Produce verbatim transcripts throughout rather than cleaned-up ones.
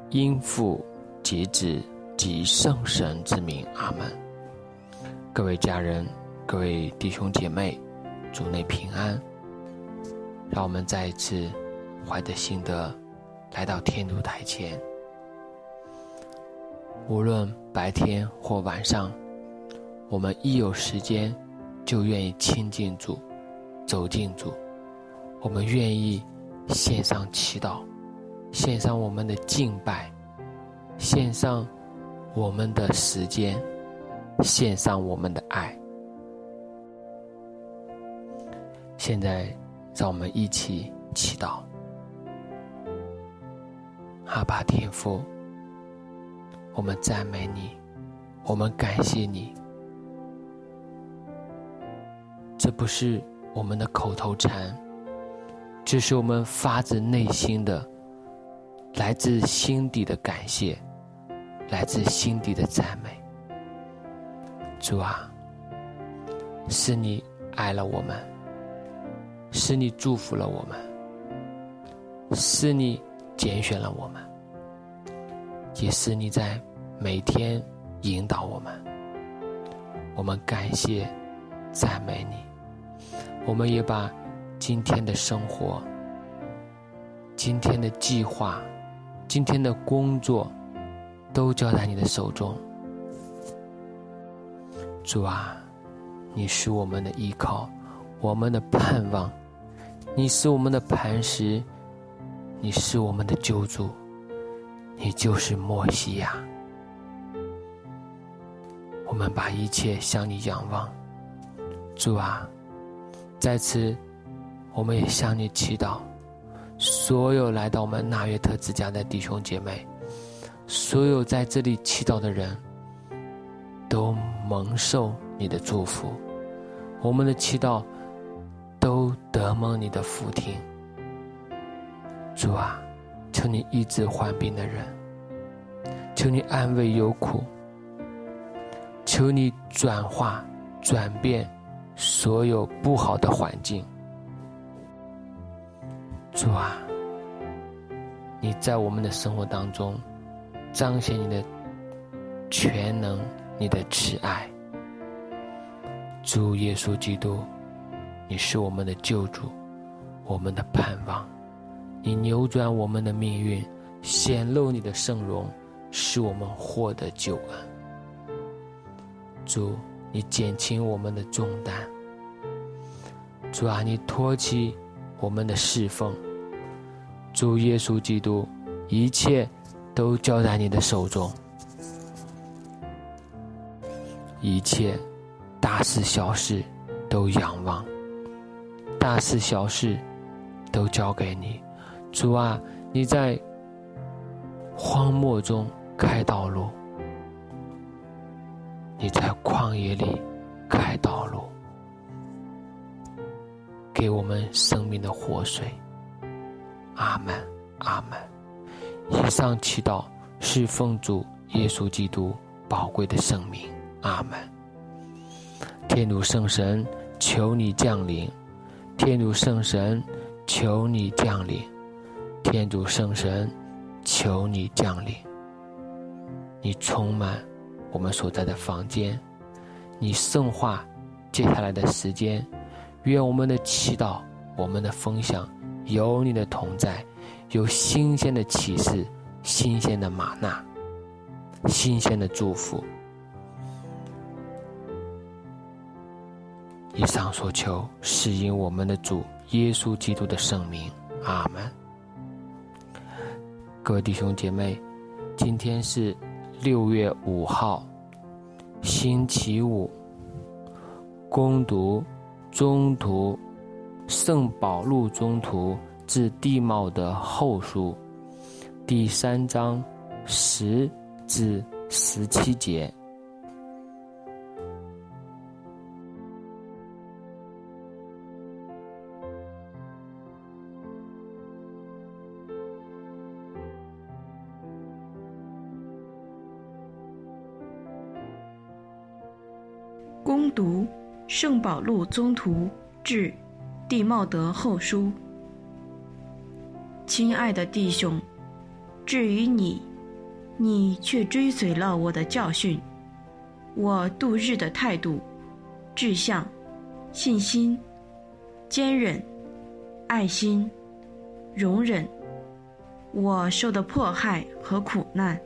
因父及子及圣神之名，阿们。各位家人，各位弟兄姐妹，主内平安。让我们再一次怀着信德来到天主台前，无论白天或晚上，我们一有时间就愿意亲近主，走进主。我们愿意献上祈祷，献上我们的敬拜，献上我们的时间，献上我们的爱。现在让我们一起祈祷。阿爸天父，我们赞美你，我们感谢你。这不是我们的口头禅，这是我们发自内心的，来自心底的感谢，来自心底的赞美。主啊，是你爱了我们，是你祝福了我们，是你拣选了我们，也是你在每天引导我们。我们感谢赞美你，我们也把今天的生活，今天的计划，今天的工作都交在你的手中。主啊，你是我们的依靠，我们的盼望，你是我们的磐石，你是我们的救主，你就是默西亚。我们把一切向你仰望。主啊，在此我们也向你祈祷，所有来到我们纳约特之家的弟兄姐妹，所有在这里祈祷的人都蒙受你的祝福，我们的祈祷都得蒙你的福听。主啊，求你医治患病的人，求你安慰忧苦，求你转化转变所有不好的环境。主啊，你在我们的生活当中彰显你的全能，你的慈爱。主耶稣基督，你是我们的救主，我们的盼望。你扭转我们的命运，显露你的圣容，使我们获得救恩。主，你减轻我们的重担。主啊，你托起我们的侍奉。主耶稣基督，一切都交在你的手中，一切大事小事都仰望，大事小事都交给你。主啊，你在荒漠中开道路，你在旷野里开道路，给我们生命的活水。阿们，阿们。以上祈祷是奉主耶稣基督宝贵的圣名。阿们。天主圣神，求你降临。天主圣神，求你降临。天主圣神，求你降临。你充满我们所在的房间，你圣化接下来的时间。愿我们的祈祷，我们的分享有你的同在，有新鲜的启示，新鲜的玛纳，新鲜的祝福。以上所求是因我们的主耶稣基督的圣名。阿们。各位弟兄姐妹，今天是六月五号，星期五，恭读宗徒圣保禄宗徒致弟茂德后书第三章十至十七节。 恭读圣保禄宗徒致弟茂德后书。亲爱的弟兄，至于你你却追随了我的教训，我度日的态度、志向、信心、坚忍、爱心、容忍，我受的迫害和苦难，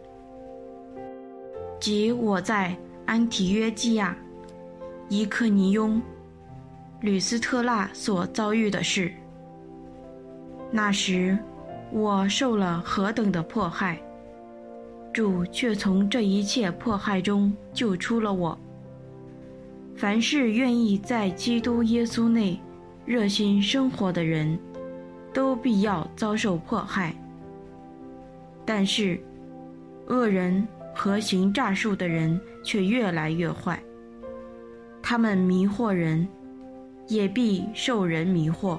即我在安提约基亚、伊克尼雍、吕斯特拉所遭遇的事。那时我受了何等的迫害，主却从这一切迫害中救出了我。凡是愿意在基督耶稣内热心生活的人，都必要遭受迫害。但是恶人和行诈术的人却越来越坏，他们迷惑人，也必受人迷惑。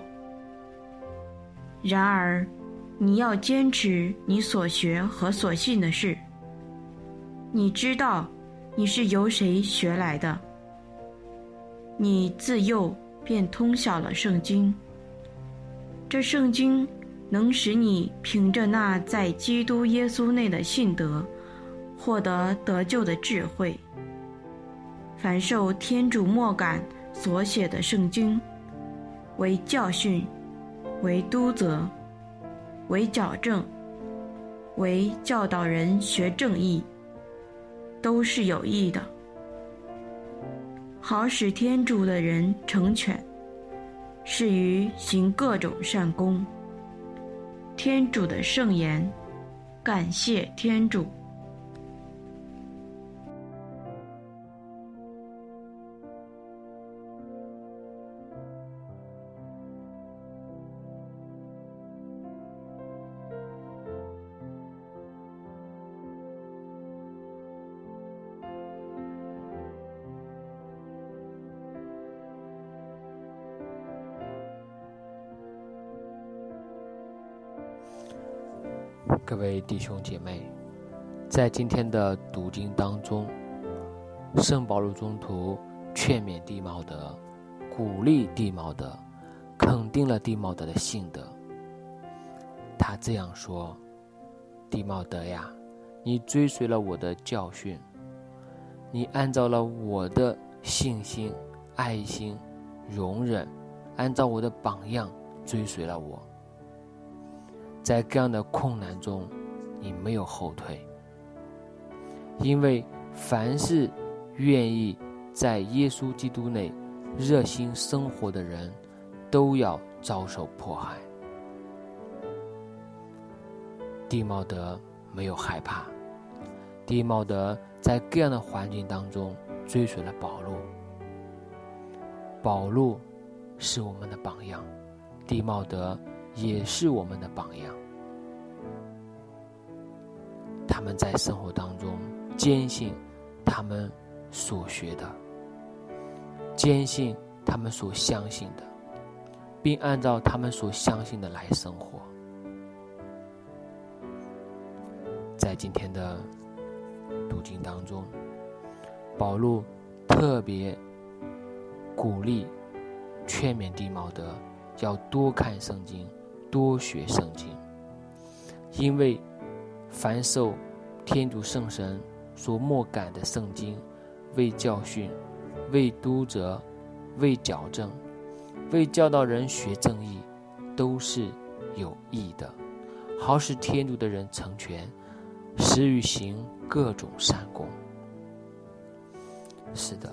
然而你要坚持你所学和所信的事。你知道你是由谁学来的，你自幼便通晓了圣经。这圣经能使你凭着那在基督耶稣内的信德，获得得救的智慧。凡受天主默感所写的圣经，为教训，为督责，为矫正，为教导人学正义，都是有益的，好使天主的人成全，适于行各种善功。天主的圣言，感谢天主。 各位弟兄姐妹，在今天的读经当中，圣保禄宗徒劝勉弟茂德，鼓励弟茂德，肯定了弟茂德的信德。他这样说：弟茂德呀，你追随了我的教训，你按照了我的信心、爱心、容忍，按照我的榜样追随了我。在这样的困难中，你没有后退，因为凡是愿意在耶稣基督内热心生活的人，都要遭受迫害。弟茂德没有害怕，弟茂德在这样的环境当中追随了保禄。保禄是我们的榜样，弟茂德也是我们的榜样。他们在生活当中坚信他们所学的，坚信他们所相信的，并按照他们所相信的来生活。在今天的读经当中，保禄特别鼓励劝勉弟茂德要多看圣经，多学圣经，因为凡受天主圣神所默感的圣经，为教训，为督责，为矫正，为教导人学正义，都是有益的，好使天主的人成全，使与行各种善功。是的，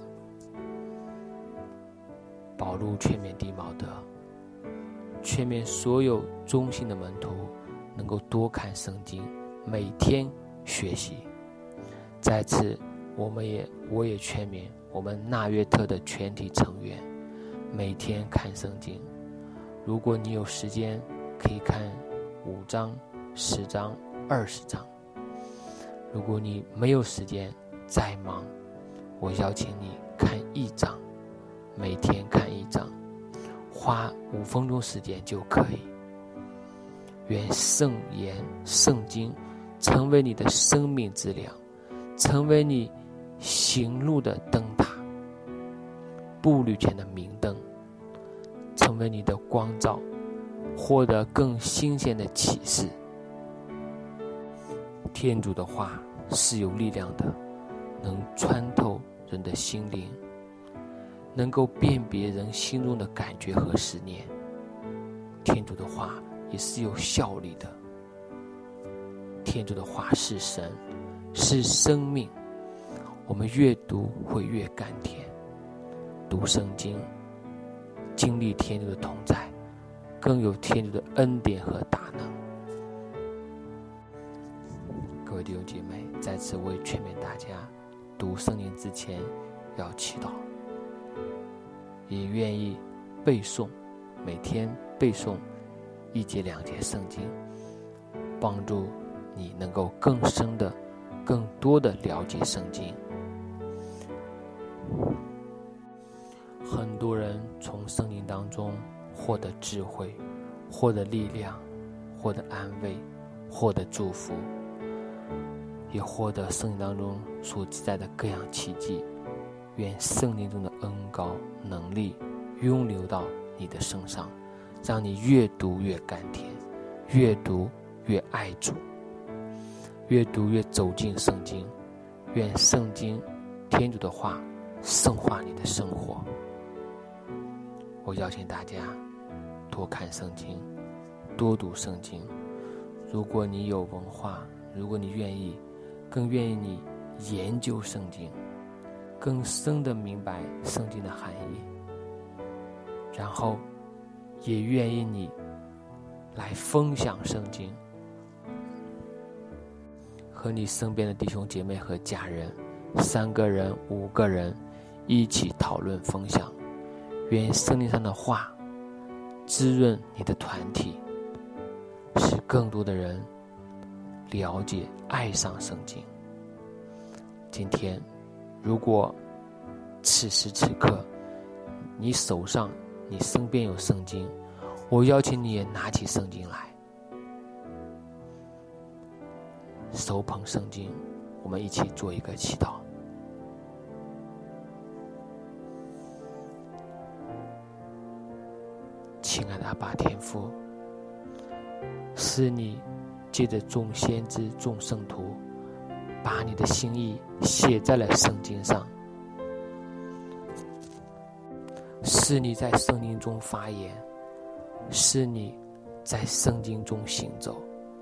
保禄劝勉弟茂德，劝勉所有忠心的门徒能够多看圣经，每天学习。在此我们也我也劝勉我们纳约特的全体成员，每天看圣经。如果你有时间，可以看五章、十章、二十章。如果你没有时间，再忙，我邀请你看一章，每天看一章，花五分钟时间就可以。愿圣言、圣经成为你的生命之粮，成为你行路的灯塔，步履前的明灯，成为你的光照，获得更新鲜的启示。天主的话是有力量的，能穿透人的心灵，能够辨别人心中的感觉和思念。天主的话也是有效力的，天主的话是神，是生命，我们越读会越甘甜。读圣经，经历天主的同在，更有天主的恩典和大能。各位弟兄姐妹，在此我也劝勉大家，读圣经之前要祈祷，也愿意背诵，每天背诵一节两节圣经，帮助你能够更深的、更多的了解圣经。很多人从圣经当中获得智慧，获得力量，获得安慰，获得祝福，也获得圣经当中所记载的各样奇迹。愿圣经中的恩膏能力涌流到你的身上，让你越读越甘甜，越读越爱主，越读越走进圣经。愿圣经天主的话圣化你的生活。我邀请大家多看圣经，多读圣经。如果你有文化，如果你愿意，更愿意你研究圣经，更深地明白圣经的含义，然后也愿意你来分享圣经，和你身边的弟兄姐妹和家人，三个人五个人一起讨论分享。愿圣经上的话滋润你的团体，使更多的人了解爱上圣经。今天如果此时此刻你手上你身边有圣经，我邀请你也拿起圣经来，手捧圣经，我们一起做一个祈祷。亲爱的阿爸天父，是你借着众先知众圣徒把你的心意写在了圣经上，是你在圣经中发言，是你在圣经中行走，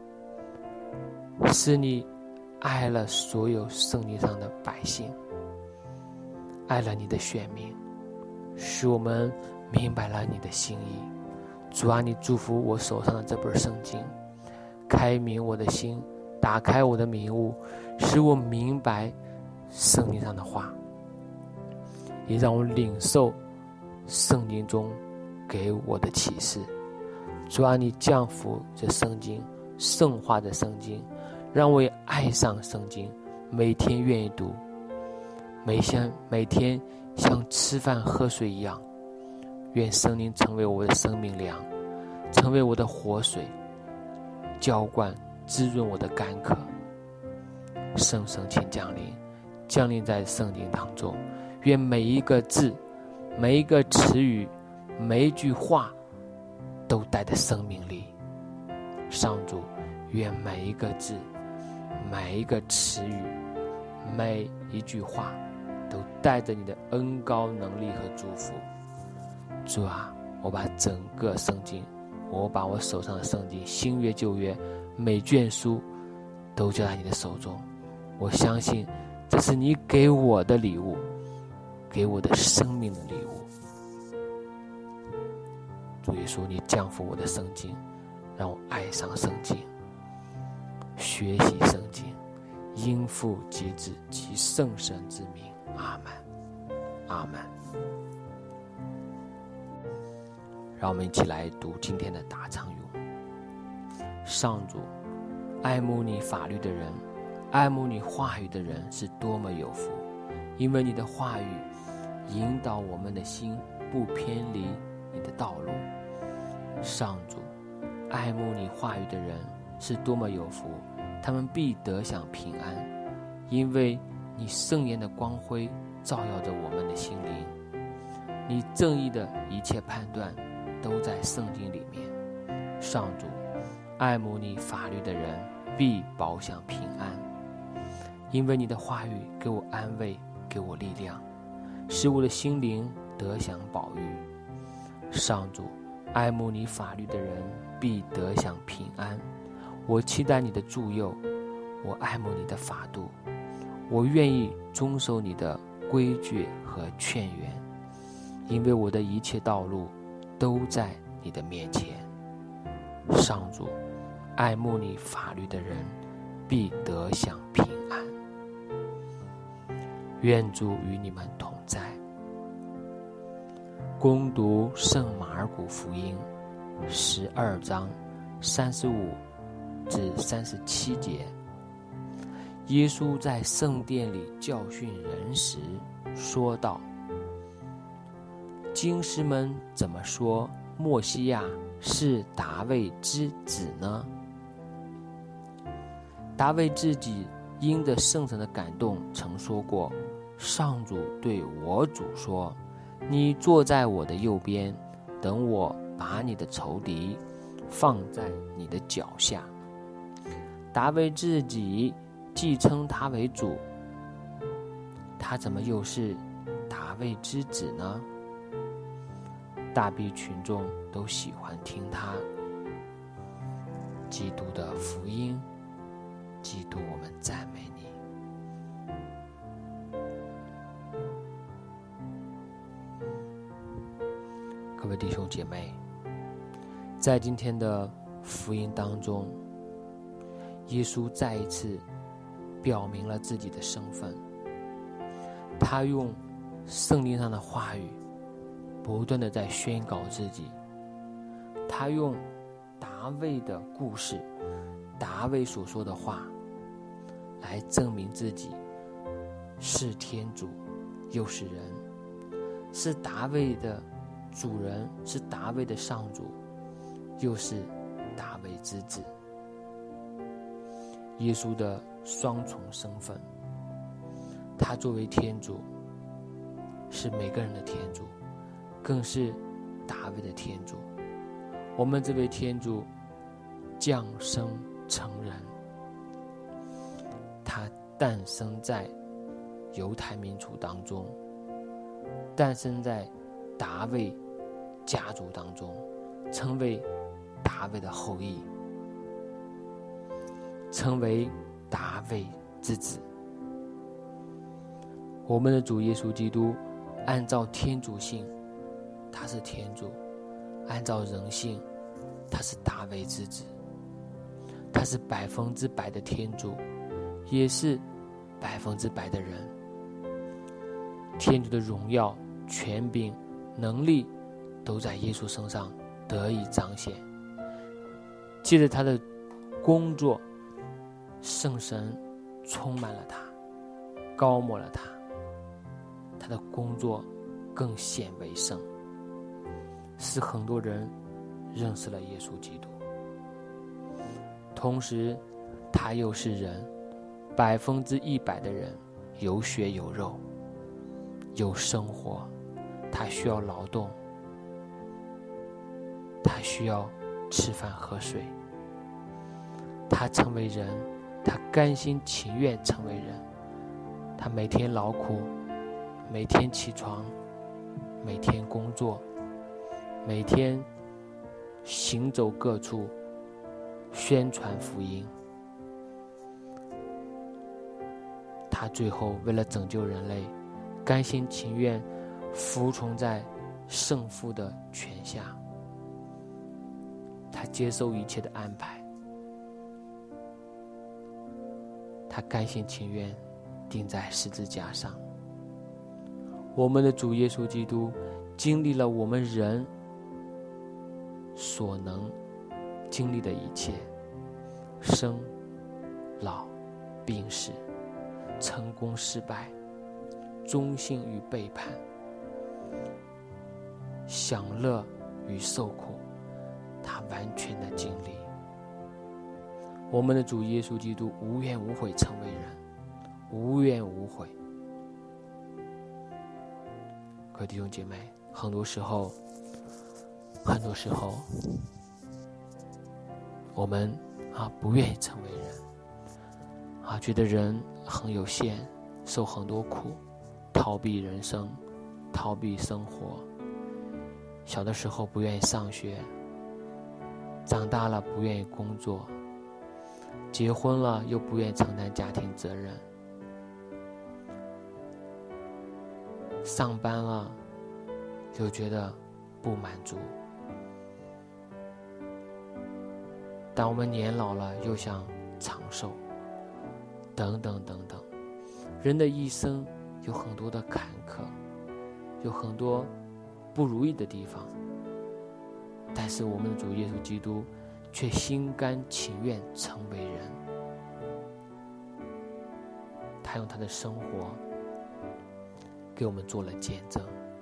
是你爱了所有圣经上的百姓，爱了你的选民，使我们明白了你的心意。主啊，你祝福我手上的这本圣经，开明我的心，打开我的明悟，使我明白圣经上的话，也让我领受圣经中给我的启示。主啊，你降福这圣经，圣化的圣经，让我也爱上圣经，每天愿意读，每天每天像吃饭喝水一样。愿圣经成为我的生命粮，成为我的活水，浇灌滋润我的干渴。圣神请降临，降临在圣经当中。愿每一个字，每一个词语，每一句话都带着生命力。上主，愿每一个字，每一个词语，每一句话都带着你的恩膏能力和祝福。主啊，我把整个圣经，我把我手上的圣经，新约旧约每卷书都交在你的手中。我相信这是你给我的礼物，给我的生命的礼物。主耶稣，你降福我的圣经，让我爱上圣经，学习圣经，因父及子及圣神之名。阿们，阿们。让我们一起来读今天的答唱咏。上主，爱慕你法律的人，爱慕你话语的人是多么有福，因为你的话语引导我们的心不偏离你的道路。上主，爱慕你话语的人是多么有福，他们必得享平安，因为你圣言的光辉照耀着我们的心灵，你正义的一切判断都在圣经里面。上主，爱慕你法律的人必饱享平安， 因为你的话语给我安慰，给我力量，使我的心灵得享保育。上主，爱慕你法律的人必得享平安。我期待你的助佑，我爱慕你的法度，我愿意遵守你的规矩和劝言，因为我的一切道路都在你的面前。上主，爱慕你法律的人必得享平安。愿主与你们同在。恭读圣马尔谷福音十二章三十五至三十七节。耶稣在圣殿里教训人时说道：经师们怎么说默西亚是大卫之子呢？大卫自己因着圣神的感动曾说过，上主对我主说，你坐在我的右边，等我把你的仇敌放在你的脚下。大卫自己既称他为主，他怎么又是大卫之子呢？大批群众都喜欢听他。基督的福音，基督，我们赞美你。各位弟兄姐妹，在今天的福音当中，耶稣再一次表明了自己的身份。他用圣经上的话语不断地在宣告自己，他用大卫的故事，大卫所说的话来证明自己是天主又是人，是大卫的主人，是大卫的上主，又是大卫之子。耶稣的双重身份，他作为天主，是每个人的天主，更是大卫的天主。我们这位天主降生成人，他诞生在犹太民族当中，诞生在大卫家族当中，成为大卫的后裔，成为大卫之子。我们的主耶稣基督按照天主性，他是天主；按照人性，他是大卫之子。他是百分之百的天主，也是百分之百的人。天主的荣耀、权柄、能力都在耶稣身上得以彰显。借着他的工作，圣神充满了他，高抹了他，他的工作更显为圣，使很多人认识了耶稣基督。同时他又是人，百分之一百的人，有血有肉，有生活，他需要劳动，他需要吃饭喝水，他成为人，他甘心情愿成为人，他每天劳苦，每天起床，每天工作，每天行走各处，宣传福音。他最后为了拯救人类，甘心情愿服从在圣父的权下，他接受一切的安排，他甘心情愿钉在十字架上。我们的主耶稣基督经历了我们人所能经历的一切，生老病死，成功失败，忠信与背叛，享乐与受苦，他完全的经历。我们的主耶稣基督无怨无悔成为人，无怨无悔。各位弟兄姐妹，很多时候很多时候我们啊不愿意成为人啊，觉得人很有限，受很多苦，逃避人生，逃避生活。小的时候不愿意上学，长大了不愿意工作，结婚了又不愿意承担家庭责任，上班了就觉得不满足，当我们年老了又想长寿，等等等等。人的一生有很多的坎坷，有很多不如意的地方，但是我们的主耶稣基督却心甘情愿成为人。他用他的生活给我们做了见证。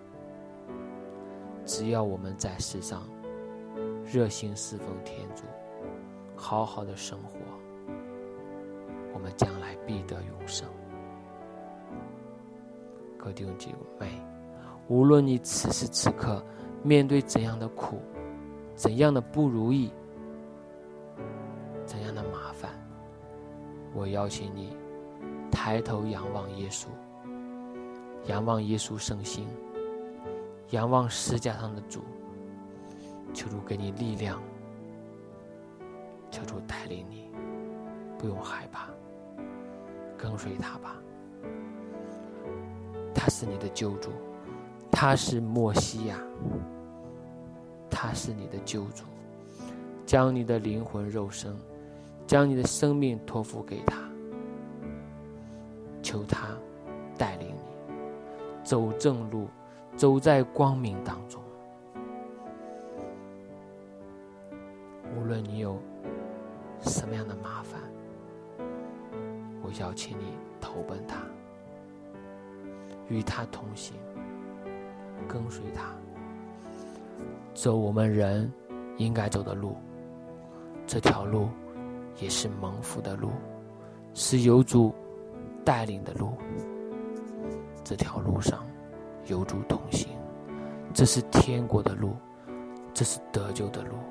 只要我们在世上热心侍奉天主，好好的生活，我们将来必得永生。各位弟兄姐妹，无论你此时此刻面对怎样的苦，怎样的不如意，怎样的麻烦，我邀请你抬头仰望耶稣，仰望耶稣圣心，仰望十架上的主，求主给你力量，求主带领你，不用害怕，跟随他吧。他是你的救主，他是默西亚，他是你的救主，将你的灵魂肉身，将你的生命托付给他，求他带领你走正路，走在光明当中。无论你有什么样的麻烦，我邀请你投奔他，与他同行，跟随他，走我们人应该走的路。这条路也是蒙福的路，是有主带领的路。这条路上有主同行，这是天国的路，这是得救的路。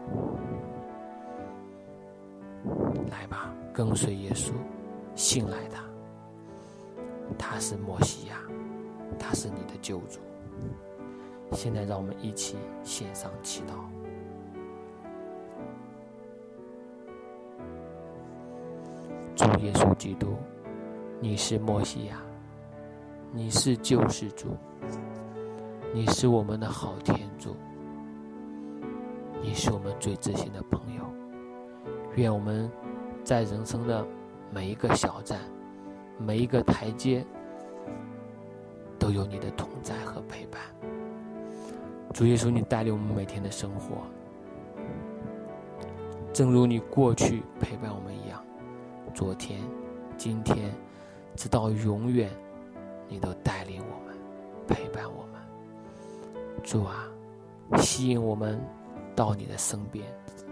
来吧，跟随耶稣，信赖他，他是默西亚，他是你的救主。现在让我们一起献上祈祷。主耶稣基督，你是默西亚，你是救世主，你是我们的好天主，你是我们最知心的朋友。愿我们在人生的每一个小站，每一个台阶，都有你的同在和陪伴。主耶稣，你带领我们每天的生活，正如你过去陪伴我们一样，昨天、今天，直到永远，你都带领我们，陪伴我们。主啊，吸引我们到你的身边，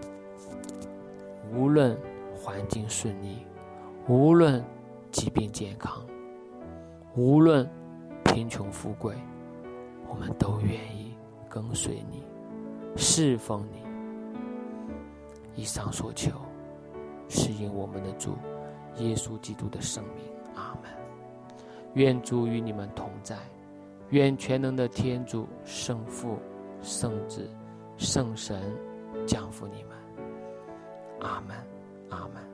无论环境顺利，无论疾病健康，无论贫穷富贵，我们都愿意跟随你，侍奉你。以上所求是因我们的主耶稣基督的圣名，阿们。愿主与你们同在，愿全能的天主圣父、圣子、圣神降福你们，阿们，阿们。